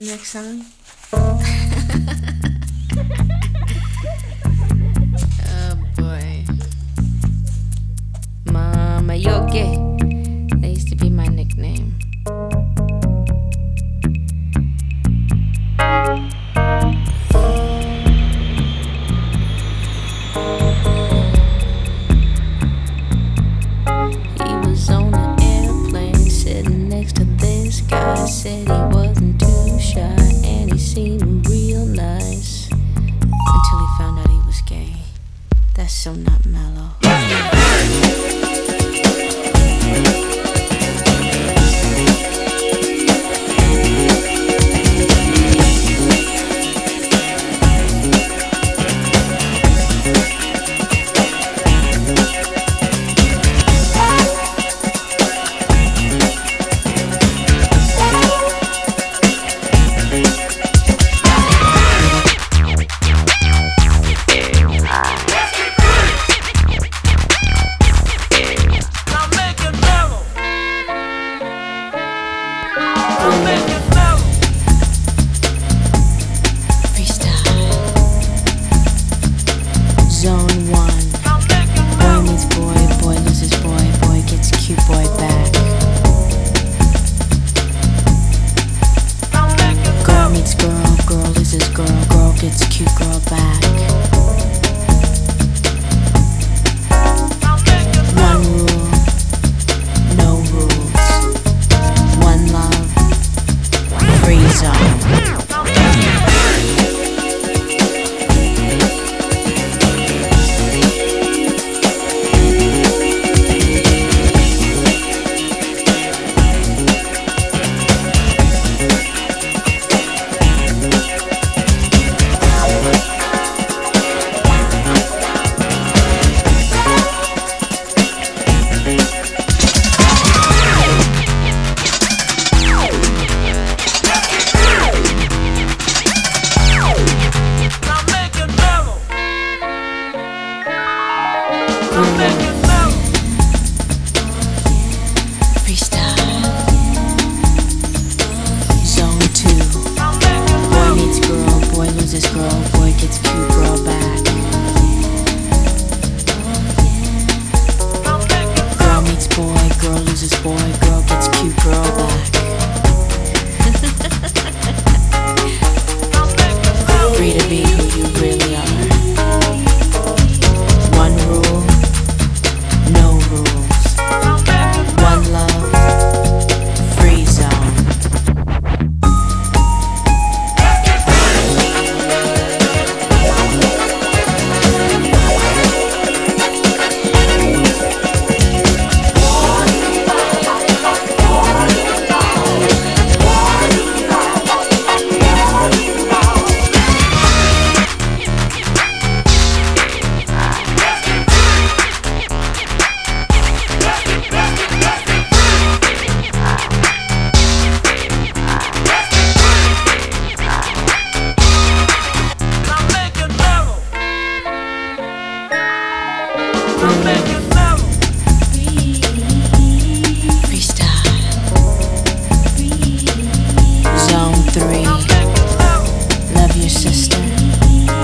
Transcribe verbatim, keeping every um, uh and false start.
next song? Oh boy. Mama, you're gay. That used to be my nickname. He was on an airplane sitting next to this guy. Said he wasn't too shy and he seemed real nice until he found out he was gay. That's so not mellow. Zone one. Boy meets boy, boy loses boy, boy gets cute boy back. Girl meets girl, girl loses girl, girl gets cute girl back. One rule, no rules. One love, free zone. Freestyle. Zone two. Boy meets girl, boy loses girl, boy gets cute girl back. Girl meets boy, girl loses boy, girl gets cute girl back. Free to be who you really are. One rule, no rules. One love, free zone. Freestyle. Zone three. Love your sister.